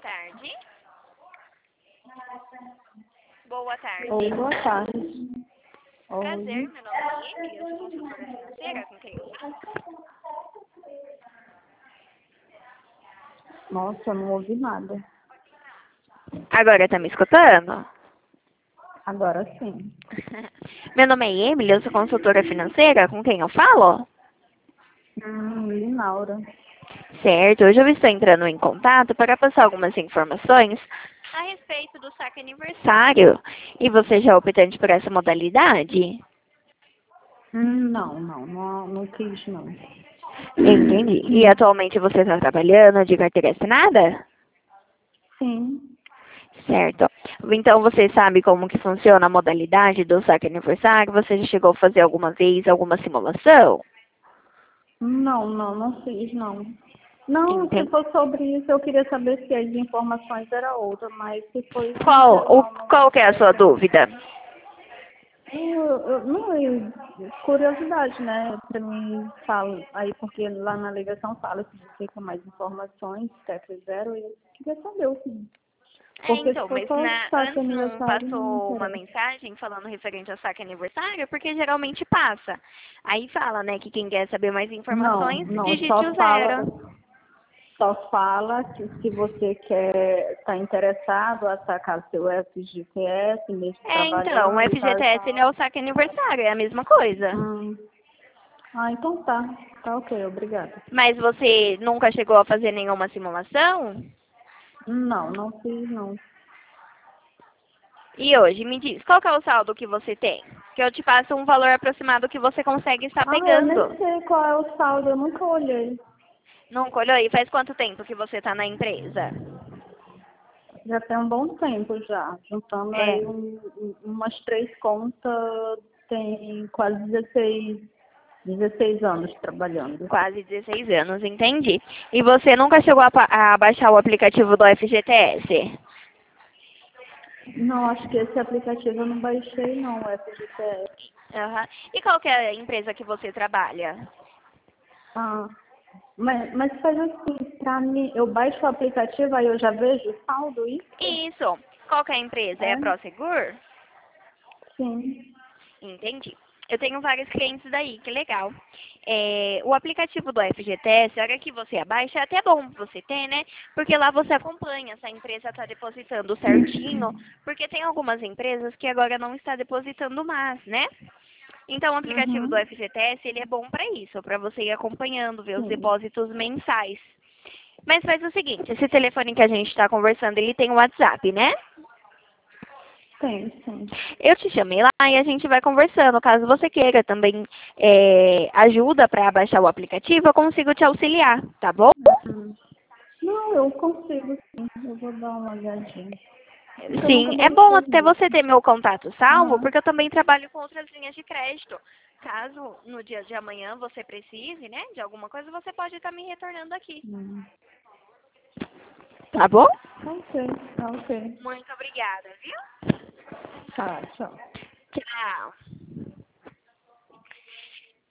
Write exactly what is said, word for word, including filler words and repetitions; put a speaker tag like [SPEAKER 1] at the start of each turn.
[SPEAKER 1] tarde. Boa tarde.
[SPEAKER 2] Oi, boa tarde.
[SPEAKER 1] Prazer,
[SPEAKER 2] Oi.
[SPEAKER 1] meu nome é Emily, eu sou consultora financeira, com quem eu falo?
[SPEAKER 2] Nossa, eu não ouvi nada.
[SPEAKER 1] Agora tá me escutando?
[SPEAKER 2] Agora sim.
[SPEAKER 1] Meu nome é Emily, eu sou consultora financeira, com quem eu falo?
[SPEAKER 2] Hum, Linaura.
[SPEAKER 1] Certo, hoje eu estou entrando em contato para passar algumas informações a respeito do saque aniversário. E você já é optante por essa modalidade?
[SPEAKER 2] Hum, não, não, não, não quis, não.
[SPEAKER 1] Entendi. E atualmente você está trabalhando de carteira assinada?
[SPEAKER 2] Sim.
[SPEAKER 1] Certo. Então você sabe como que funciona a modalidade do saque aniversário? Você já chegou a fazer alguma vez alguma simulação?
[SPEAKER 2] Não, não, não fiz, não. Não, se
[SPEAKER 1] Entendi.
[SPEAKER 2] for sobre isso, eu queria saber se as informações era outra, mas se foi
[SPEAKER 1] Qual,
[SPEAKER 2] sincero,
[SPEAKER 1] o,
[SPEAKER 2] não, não,
[SPEAKER 1] qual que é a
[SPEAKER 2] é
[SPEAKER 1] sua
[SPEAKER 2] que eu não.
[SPEAKER 1] dúvida?
[SPEAKER 2] Eu, eu, não, eu, curiosidade, né? Pra mim, fala, aí porque lá na ligação fala se você quer mais informações, se quer zero, eu queria saber o que.
[SPEAKER 1] É,
[SPEAKER 2] Porque se
[SPEAKER 1] então,
[SPEAKER 2] for
[SPEAKER 1] mas
[SPEAKER 2] só
[SPEAKER 1] na,
[SPEAKER 2] saque
[SPEAKER 1] antes não
[SPEAKER 2] aniversário, não me
[SPEAKER 1] passou uma
[SPEAKER 2] interessa.
[SPEAKER 1] mensagem falando referente ao saque aniversário? Porque geralmente passa. Aí fala, né, que quem quer saber mais
[SPEAKER 2] Não,
[SPEAKER 1] informações,
[SPEAKER 2] não,
[SPEAKER 1] digite o
[SPEAKER 2] só fala,
[SPEAKER 1] zero.
[SPEAKER 2] só fala que se você quer, está interessado a sacar seu F G T S, mesmo
[SPEAKER 1] É, então, o
[SPEAKER 2] trabalhando e tal e
[SPEAKER 1] F G T S ele é
[SPEAKER 2] tal.
[SPEAKER 1] o saque aniversário, é a mesma coisa.
[SPEAKER 2] Hum. Ah, então tá. Tá ok, obrigada.
[SPEAKER 1] Mas você nunca chegou a fazer nenhuma simulação?
[SPEAKER 2] Não, não fiz não.
[SPEAKER 1] E hoje, me diz, qual que é o saldo que você tem? Que eu te passo um valor aproximado que você consegue estar
[SPEAKER 2] Ah, eu nem
[SPEAKER 1] pegando.
[SPEAKER 2] sei qual é o saldo, eu nunca olhei.
[SPEAKER 1] Nunca olhou aí? Faz quanto tempo que você está na empresa?
[SPEAKER 2] Já tem um bom tempo já. Juntando
[SPEAKER 1] É,
[SPEAKER 2] aí um, um- umas três contas, tem quase dezesseis dezesseis anos trabalhando.
[SPEAKER 1] quase dezesseis anos, entendi. E você nunca chegou a, pa- a baixar o aplicativo do F G T S?
[SPEAKER 2] Não, acho que esse aplicativo eu não baixei não, o F G T S.
[SPEAKER 1] Aham. E qual que é a empresa que você trabalha?
[SPEAKER 2] Ah, mas, mas faz assim, pra mim, eu baixo o aplicativo, aí eu já vejo o saldo, isso?
[SPEAKER 1] Isso. Qual que é a empresa? É a
[SPEAKER 2] É?
[SPEAKER 1] Prosegur?
[SPEAKER 2] Sim.
[SPEAKER 1] Entendi. Eu tenho vários clientes daí, que legal. É, o aplicativo do F G T S, a hora que você abaixa, é até bom você ter, né? Porque lá você acompanha se a empresa está depositando certinho, porque tem algumas empresas que agora não está depositando mais, né? Então, o aplicativo do
[SPEAKER 2] Uhum.
[SPEAKER 1] F G T S, ele é bom para isso, para você ir acompanhando, ver os
[SPEAKER 2] Sim.
[SPEAKER 1] depósitos mensais. Mas faz o seguinte, esse telefone que a gente está conversando, ele tem o WhatsApp, né?
[SPEAKER 2] Tem, sim.
[SPEAKER 1] Eu te chamei lá e a gente vai conversando. Caso você queira também é, ajuda para baixar o aplicativo, eu consigo te auxiliar, tá bom?
[SPEAKER 2] Uhum. Não, eu consigo sim. Eu vou dar uma olhadinha. Porque eu nunca
[SPEAKER 1] Sim, é bom
[SPEAKER 2] baixei
[SPEAKER 1] até você
[SPEAKER 2] mesmo.
[SPEAKER 1] ter meu contato salvo,
[SPEAKER 2] Aham.
[SPEAKER 1] porque eu também trabalho com outras linhas de crédito. Caso no dia de amanhã você precise, né, de alguma coisa, você pode estar me retornando aqui.
[SPEAKER 2] Hum.
[SPEAKER 1] Tá bom?
[SPEAKER 2] Tá ok, tá ok.
[SPEAKER 1] Muito obrigada, viu?
[SPEAKER 2] Tá, tchau.
[SPEAKER 1] Tchau.